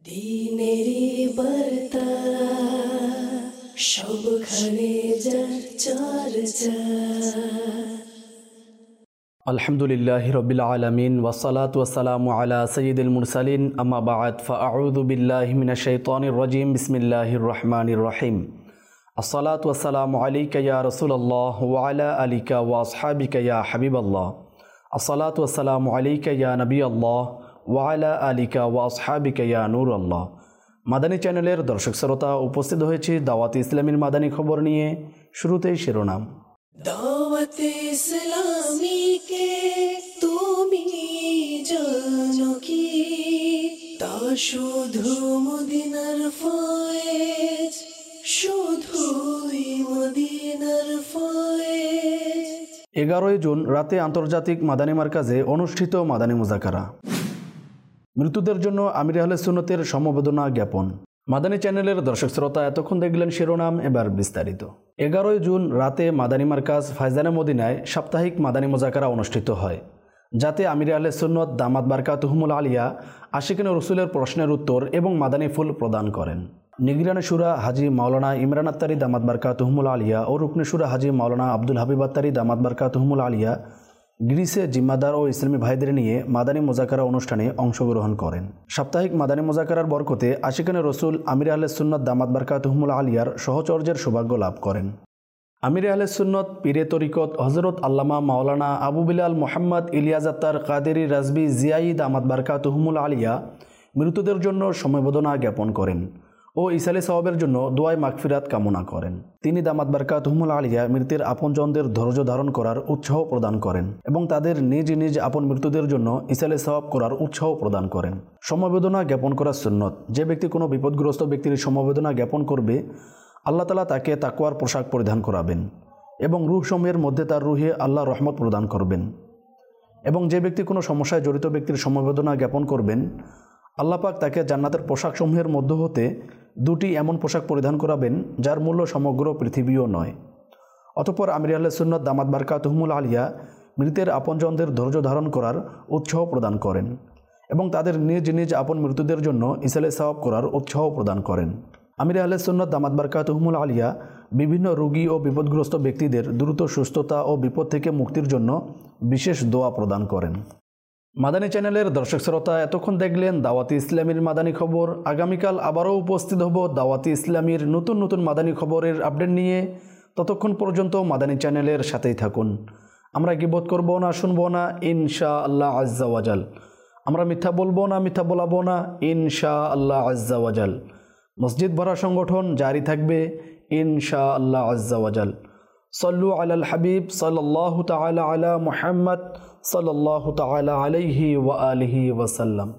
দিনেরি বার্তা সবখানে যার চর্চা। আলহামদুলিল্লাহি রাব্বিল আলামিন ওয়াসসালাতু ওয়াসসালামু আলা সাইয়্যিদিল মুরসালিন আম্মা বা'দ ফাআউযু বিল্লাহি মিনাশ শাইতানির রাজিম বিসমিল্লাহির রহমানির রহিম। আসসালাতু ওয়াসসালামু আলাইকা ইয়া রাসূলুল্লাহ ওয়া আলা আলিকা ওয়া আসহাবিকা ইয়া হাবিবাল্লাহ। আসসালাতু ওয়াসসালামু আলাইকা ইয়া নবিয়াল্লাহ ওয়া আলা আলিকা ওয়া আসহাবিকা ইয়া নূরাল্লাহ। মাদানী চ্যানেলের দর্শক শ্রোতা, উপস্থিত হয়েছি দাওয়াত ইসলামীর মাদানী খবর নিয়ে। শুরুতেই শিরোনাম। দাওয়াত ইসলামীকে তুমি জানো কি? তা শুধু মদিনার ফয়েজ, শুধুই মদিনার ফয়েজ। 11 জুন রাতে আন্তর্জাতিক মাদানী মার্কাজে অনুষ্ঠিত মাদানী মুজাকারা। মৃত্যুদের জন্য আমির আহলে সুন্নতের সমবেদনা জ্ঞাপন। মাদানী চ্যানেলের দর্শক শ্রোতা, এতক্ষণ দেখলেন শিরোনাম, এবার বিস্তারিত। 11 জুন রাতে মাদানী মার্কাজ ফায়জানে মদিনায় সাপ্তাহিক মাদানী মুজাকারা অনুষ্ঠিত হয়, যাতে আমির আহলে সুন্নত দামাত বারকাতুহুমুল আলিয়া আশিকিনে রসুলের প্রশ্নের উত্তর এবং মাদানী ফুল প্রদান করেন। নিগরানে শুরা হাজি মাওলানা ইমরান আত্তারি দামাত বারকাতুহুমুল আলিয়া ও রুকনে শুরা হাজি মাওলানা আব্দুল হাবিব আত্তারি দামাত বারকাতুহুমুল আলিয়া গ্রিসে জিম্মাদার ও ইসলামী ভাইদের নিয়ে মাদানী মুজাকারা অনুষ্ঠানে অংশগ্রহণ করেন। সাপ্তাহিক মাদানী মুজাকারার বরকতে আশিকানে রসুল আমির আহলে সুন্নত দামাত বারকাতুহুমুল আলিয়ার সহচর্যের সৌভাগ্য লাভ করেন। আমির আহলে সুন্নত পীরে তরিকত হজরত আল্লামা মাওলানা আবু বিলাল মোহাম্মদ ইলিয়াস আত্তার কাদেরি রাজবি জিয়াই দামাত বারকাতুহুমুল আলিয়া মৃতদের জন্য সমবেদনা জ্ঞাপন করেন ও ইসালে সওয়াবের জন্য দোয়ায় মাগফিরাত কামনা করেন। তিনি দামাত বারকাতুহুমুল আলিয়া মৃতের আপনজনদের ধৈর্য ধারণ করার উৎসাহ প্রদান করেন এবং তাদের নিজ নিজ আপন মৃতদের জন্য ইসালে সওয়াব করার উৎসাহ প্রদান করেন। সমবেদনা জ্ঞাপন করা সুন্নত। যে ব্যক্তি কোনো বিপদগ্রস্ত ব্যক্তির সমবেদনা জ্ঞাপন করবে, আল্লাহ তাআলা তাকে তাকওয়ার পোশাক পরিধান করাবেন এবং রূহ সমূহের মধ্যে তার রুহে আল্লাহ রহমত প্রদান করবেন। এবং যে ব্যক্তি কোনো সমস্যায় জড়িত ব্যক্তির সমবেদনা জ্ঞাপন করবেন, আল্লাহ পাক তাকে জান্নাতের পোশাক সমূহের মধ্য হতে 2টি এমন পোশাক পরিধান করাবেন যার মূল্য সমগ্র পৃথিবীও নয়। অতঃপর আমির আহলে সুন্নত দামাত বারকাতুহুমুল আলিয়া মৃতের আপনজনদের ধৈর্য ধারণ করার উৎসাহ প্রদান করেন এবং তাদের নিজ নিজ আপন মৃতদের জন্য ইসালে সওয়াব করার উৎসাহ প্রদান করেন। আমির আহলে সুন্নত দামাত বারকাতুহুমুল আলিয়া বিভিন্ন রোগী ও বিপদগ্রস্ত ব্যক্তিদের দ্রুত সুস্থতা ও বিপদ থেকে মুক্তির জন্য বিশেষ দোয়া প্রদান করেন। মাদানী চ্যানেলের দর্শক শ্রোতা, এতক্ষণ দেখলেন দাওয়াতি ইসলামীর মাদানী খবর। আগামীকাল আবারও উপস্থিত হব দাওয়াতি ইসলামীর নতুন নতুন মাদানী খবরের আপডেট নিয়ে। ততক্ষণ পর্যন্ত মাদানী চ্যানেলের সাথেই থাকুন। আমরা গীবত করব না, শুনবো না, ইনশাআল্লাহ আজ্জা ওয়াজাল। আমরা মিথ্যা বলবো না, মিথ্যা বলাবো না, ইনশাআল্লাহ আজ্জা ওয়াজাল। মসজিদ ভরা সংগঠন জারি থাকবে, ইনশাআল্লাহ আজ্জা ওয়াজাল। সল্লু আলাল হাবিব সাল্লাল্লাহু তাআলা আলা মুহাম্মদ সাল্লাল্লাহু তাআলা আলাইহি ওয়া আলিহি ওয়াসাল্লাম।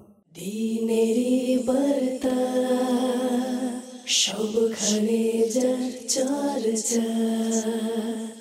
দিনেরি বার্তা সবখানে যার চর্চা।